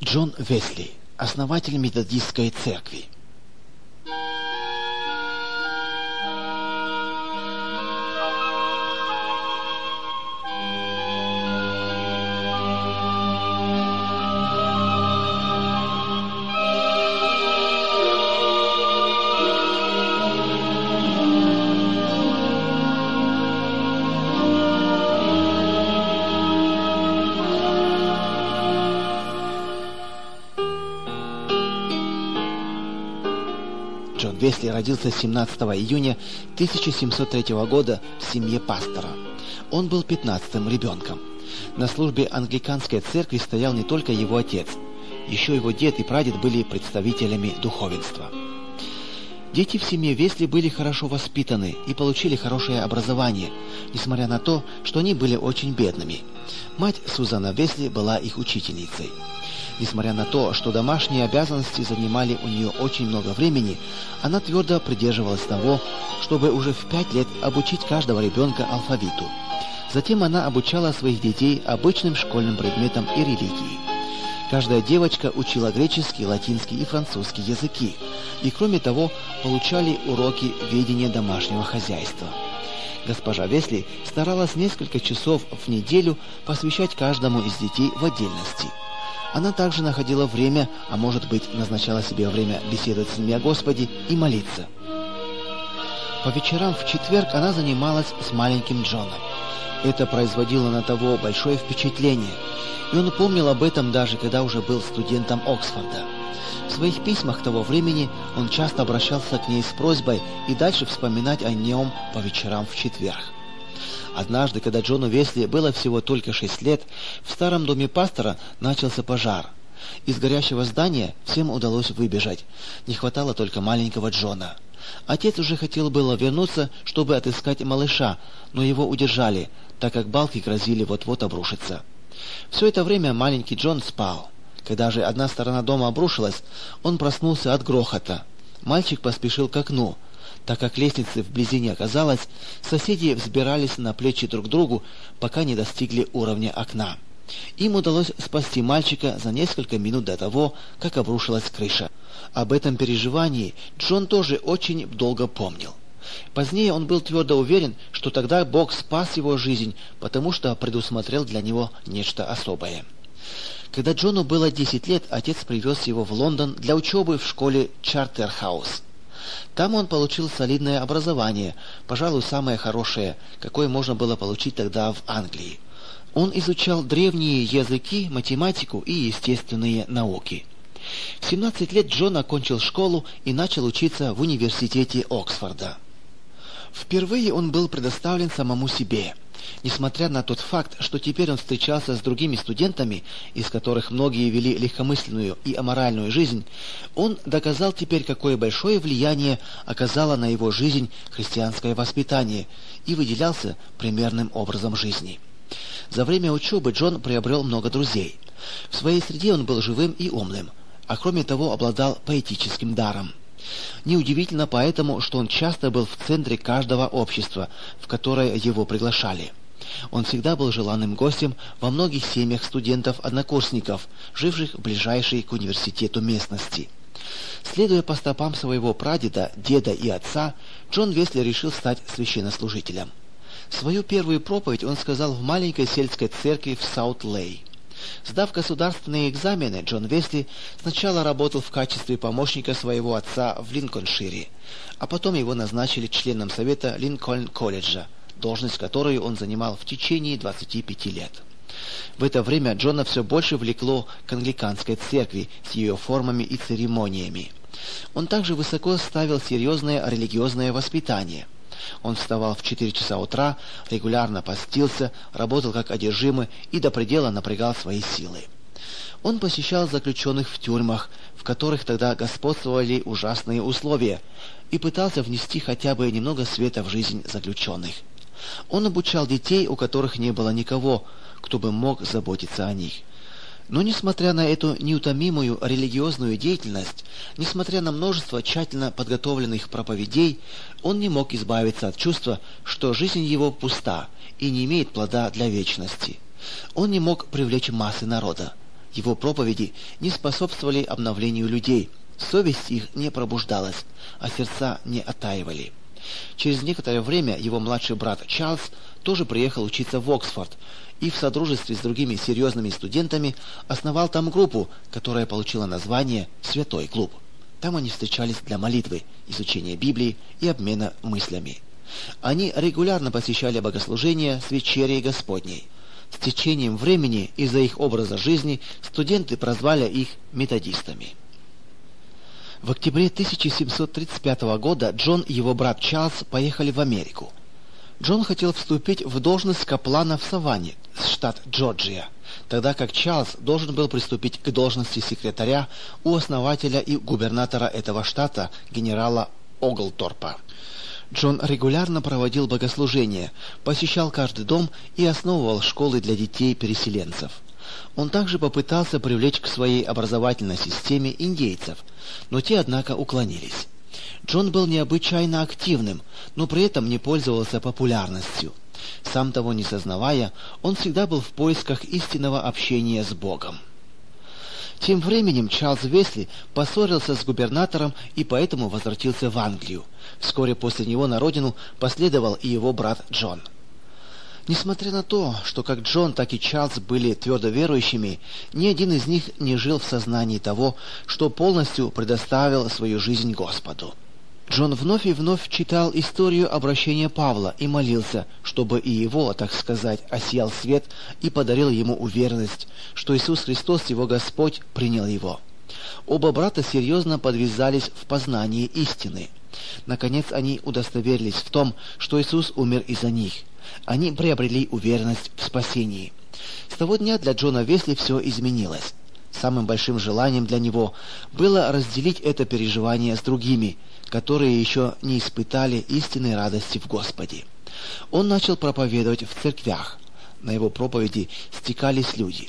Джон Весли, основатель методистской церкви. Джон Весли родился 17 июня 1703 года в семье пастора. Он был 15-м ребенком. На службе англиканской церкви стоял не только его отец. Еще его дед и прадед были представителями духовенства. Дети в семье Весли были хорошо воспитаны и получили хорошее образование, несмотря на то, что они были очень бедными. Мать Сузанна Весли была их учительницей. Несмотря на то, что домашние обязанности занимали у нее очень много времени, она твердо придерживалась того, чтобы уже в 5 лет обучить каждого ребенка алфавиту. Затем она обучала своих детей обычным школьным предметам и религии. Каждая девочка учила греческий, латинский и французский языки, и кроме того получали уроки ведения домашнего хозяйства. Госпожа Весли старалась несколько часов в неделю посвящать каждому из детей в отдельности. Она также находила время, а может быть, назначала себе время беседовать с ними о Господе и молиться. По вечерам в четверг она занималась с маленьким Джоном. Это производило на того большое впечатление, и он помнил об этом даже когда уже был студентом Оксфорда. В своих письмах того времени он часто обращался к ней с просьбой и дальше вспоминать о нем по вечерам в четверг. Однажды, когда Джону Весли было всего только 6 лет, в старом доме пастора начался пожар. Из горящего здания всем удалось выбежать. Не хватало только маленького Джона. Отец уже хотел было вернуться, чтобы отыскать малыша, но его удержали, так как балки грозили вот-вот обрушиться. Все это время маленький Джон спал. Когда же одна сторона дома обрушилась, он проснулся от грохота. Мальчик поспешил к окну. Так как лестницы вблизи не оказалось, соседи взбирались на плечи друг другу, пока не достигли уровня окна. Им удалось спасти мальчика за несколько минут до того, как обрушилась крыша. Об этом переживании Джон тоже очень долго помнил. Позднее он был твердо уверен, что тогда Бог спас его жизнь, потому что предусмотрел для него нечто особое. Когда Джону было 10 лет, отец привез его в Лондон для учебы в школе Чартерхаус. Там он получил солидное образование, пожалуй, самое хорошее, какое можно было получить тогда в Англии. Он изучал древние языки, математику и естественные науки. В 17 лет Джон окончил школу и начал учиться в университете Оксфорда. Впервые он был предоставлен самому себе. Несмотря на тот факт, что теперь он встречался с другими студентами, из которых многие вели легкомысленную и аморальную жизнь, он доказал теперь, какое большое влияние оказало на его жизнь христианское воспитание, и выделялся примерным образом жизни. За время учебы Джон приобрел много друзей. В своей среде он был живым и умным, а кроме того обладал поэтическим даром. Неудивительно поэтому, что он часто был в центре каждого общества, в которое его приглашали. Он всегда был желанным гостем во многих семьях студентов-однокурсников, живших в ближайшей к университету местности. Следуя по стопам своего прадеда, деда и отца, Джон Весли решил стать священнослужителем. Свою первую проповедь он сказал в маленькой сельской церкви в Саут-Лей. Сдав государственные экзамены, Джон Весли сначала работал в качестве помощника своего отца в Линкольншире, а потом его назначили членом совета Линкольн-колледжа, должность которую он занимал в течение 25 лет. В это время Джона все больше влекло к англиканской церкви с ее формами и церемониями. Он также высоко ставил серьезное религиозное воспитание. Он вставал в 4 часа утра, регулярно постился, работал как одержимый и до предела напрягал свои силы. Он посещал заключенных в тюрьмах, в которых тогда господствовали ужасные условия, и пытался внести хотя бы немного света в жизнь заключенных. Он обучал детей, у которых не было никого, кто бы мог заботиться о них. Но несмотря на эту неутомимую религиозную деятельность, несмотря на множество тщательно подготовленных проповедей, он не мог избавиться от чувства, что жизнь его пуста и не имеет плода для вечности. Он не мог привлечь массы народа. Его проповеди не способствовали обновлению людей, совесть их не пробуждалась, а сердца не оттаивали. Через некоторое время его младший брат Чарльз тоже приехал учиться в Оксфорд и в содружестве с другими серьезными студентами основал там группу, которая получила название «Святой клуб». Там они встречались для молитвы, изучения Библии и обмена мыслями. Они регулярно посещали богослужения с вечерей Господней. С течением времени из-за их образа жизни студенты прозвали их методистами. В октябре 1735 года Джон и его брат Чарльз поехали в Америку. Джон хотел вступить в должность каплана в Саванне, штат Джорджия, тогда как Чарльз должен был приступить к должности секретаря у основателя и губернатора этого штата, генерала Оглторпа. Джон регулярно проводил богослужения, посещал каждый дом и основывал школы для детей-переселенцев. Он также попытался привлечь к своей образовательной системе индейцев, но те, однако, уклонились. Джон был необычайно активным, но при этом не пользовался популярностью. Сам того не сознавая, он всегда был в поисках истинного общения с Богом. Тем временем Чарльз Весли поссорился с губернатором и поэтому возвратился в Англию. Вскоре после него на родину последовал и его брат Джон. Несмотря на то, что как Джон, так и Чарльз были твердо верующими, ни один из них не жил в сознании того, что полностью предоставил свою жизнь Господу. Джон вновь и вновь читал историю обращения Павла и молился, чтобы и его, так сказать, осиял свет и подарил ему уверенность, что Иисус Христос, его Господь, принял его. Оба брата серьезно подвязались в познании истины. Наконец они удостоверились в том, что Иисус умер из-за них. Они приобрели уверенность в спасении. С того дня для Джона Весли все изменилось. Самым большим желанием для него было разделить это переживание с другими, которые еще не испытали истинной радости в Господе. Он начал проповедовать в церквях. На его проповеди стекались люди.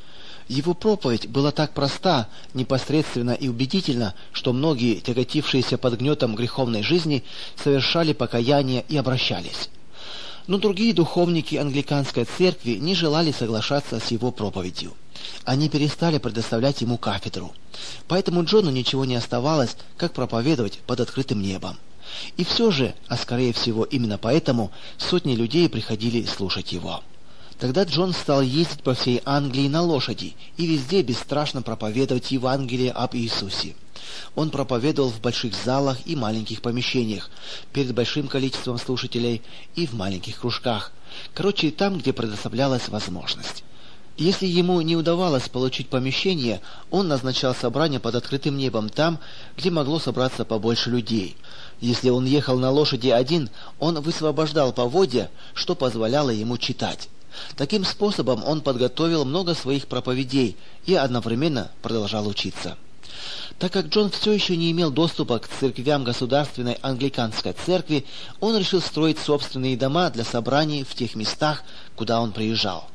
Его проповедь была так проста, непосредственна и убедительна, что многие, тяготившиеся под гнетом греховной жизни, совершали покаяние и обращались. Но другие духовники англиканской церкви не желали соглашаться с его проповедью. Они перестали предоставлять ему кафедру. Поэтому Джону ничего не оставалось, как проповедовать под открытым небом. И все же, а скорее всего именно поэтому, сотни людей приходили слушать его. Тогда Джон стал ездить по всей Англии на лошади и везде бесстрашно проповедовать Евангелие об Иисусе. Он проповедовал в больших залах и маленьких помещениях, перед большим количеством слушателей и в маленьких кружках. Короче, там, где предоставлялась возможность. Если ему не удавалось получить помещение, он назначал собрание под открытым небом там, где могло собраться побольше людей. Если он ехал на лошади один, он высвобождал поводья, что позволяло ему читать. Таким способом он подготовил много своих проповедей и одновременно продолжал учиться. Так как Джон все еще не имел доступа к церквям государственной англиканской церкви, он решил строить собственные дома для собраний в тех местах, куда он приезжал.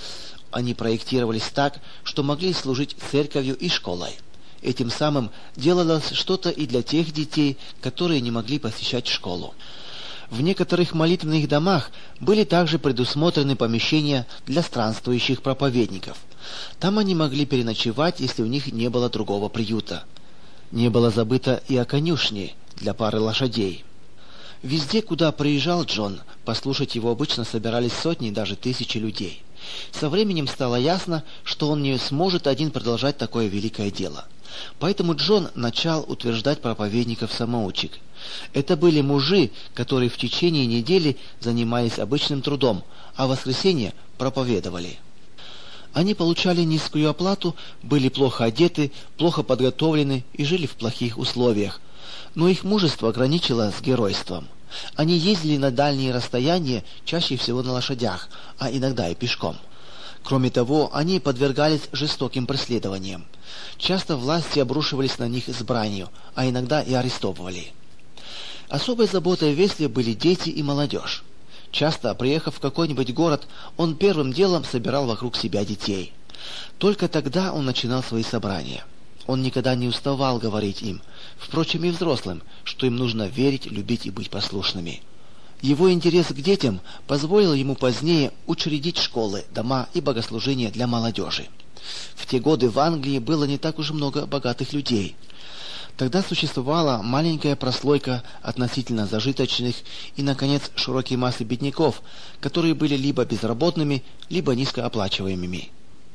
Они проектировались так, что могли служить церковью и школой. Этим самым делалось что-то и для тех детей, которые не могли посещать школу. В некоторых молитвенных домах были также предусмотрены помещения для странствующих проповедников. Там они могли переночевать, если у них не было другого приюта. Не было забыто и о конюшне для пары лошадей. Везде, куда приезжал Джон, послушать его обычно собирались сотни, даже тысячи людей. Со временем стало ясно, что он не сможет один продолжать такое великое дело. Поэтому Джон начал утверждать проповедников-самоучек. Это были мужи, которые в течение недели занимались обычным трудом, а в воскресенье проповедовали. Они получали низкую оплату, были плохо одеты, плохо подготовлены и жили в плохих условиях. Но их мужество граничило с геройством. Они ездили на дальние расстояния, чаще всего на лошадях, а иногда и пешком. Кроме того, они подвергались жестоким преследованиям. Часто власти обрушивались на них с бранью, а иногда и арестовывали. Особой заботой Весли были дети и молодежь. Часто, приехав в какой-нибудь город, он первым делом собирал вокруг себя детей. Только тогда он начинал свои собрания. Он никогда не уставал говорить им, впрочем и взрослым, что им нужно верить, любить и быть послушными. Его интерес к детям позволил ему позднее учредить школы, дома и богослужения для молодежи. В те годы в Англии было не так уж много богатых людей. Тогда существовала маленькая прослойка относительно зажиточных и, наконец, широкие массы бедняков, которые были либо безработными, либо низкооплачиваемыми.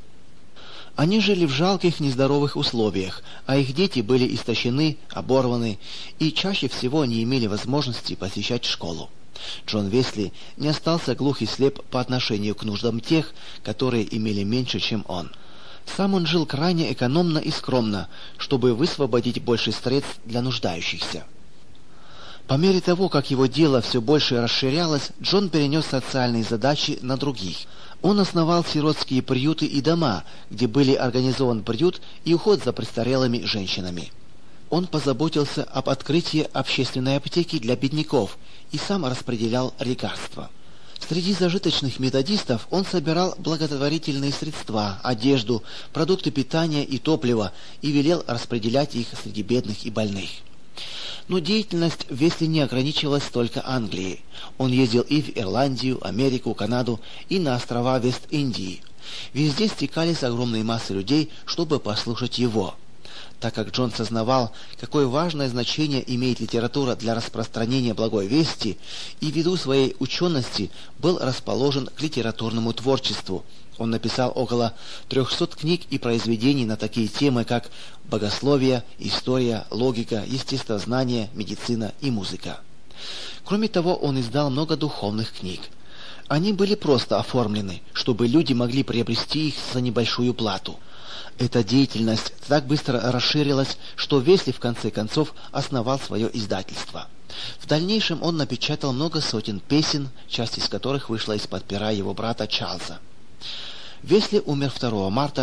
Они жили в жалких, нездоровых условиях, а их дети были истощены, оборваны и чаще всего не имели возможности посещать школу. Джон Весли не остался глух и слеп по отношению к нуждам тех, которые имели меньше, чем он. Сам он жил крайне экономно и скромно, чтобы высвободить больше средств для нуждающихся. По мере того, как его дело все больше расширялось, Джон перенес социальные задачи на других. Он основал сиротские приюты и дома, где были организован приют и уход за престарелыми женщинами. Он позаботился об открытии общественной аптеки для бедняков и сам распределял лекарства. Среди зажиточных методистов он собирал благотворительные средства, одежду, продукты питания и топливо и велел распределять их среди бедных и больных. Но деятельность Весли не ограничивалась только Англией. Он ездил и в Ирландию, Америку, Канаду и на острова Вест-Индии. Везде стекались огромные массы людей, чтобы послушать его. Так как Джон сознавал, какое важное значение имеет литература для распространения благой вести, и ввиду своей учености был расположен к литературному творчеству. Он написал около 300 книг и произведений на такие темы, как богословие, история, логика, естествознание, медицина и музыка. Кроме того, он издал много духовных книг. Они были просто оформлены, чтобы люди могли приобрести их за небольшую плату. Эта деятельность так быстро расширилась, что Весли в конце концов основал свое издательство. В дальнейшем он напечатал много сотен песен, часть из которых вышла из-под пера его брата Чарльза. Весли умер 2 марта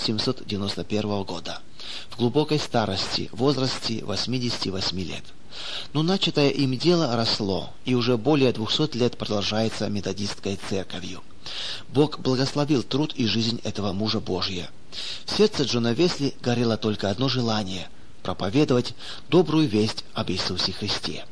1791 года, в глубокой старости, в возрасте 88 лет. Но начатое им дело росло, и уже более 200 лет продолжается методистской церковью. Бог благословил труд и жизнь этого мужа Божия. В сердце Джона Весли горело только одно желание – проповедовать добрую весть об Иисусе Христе.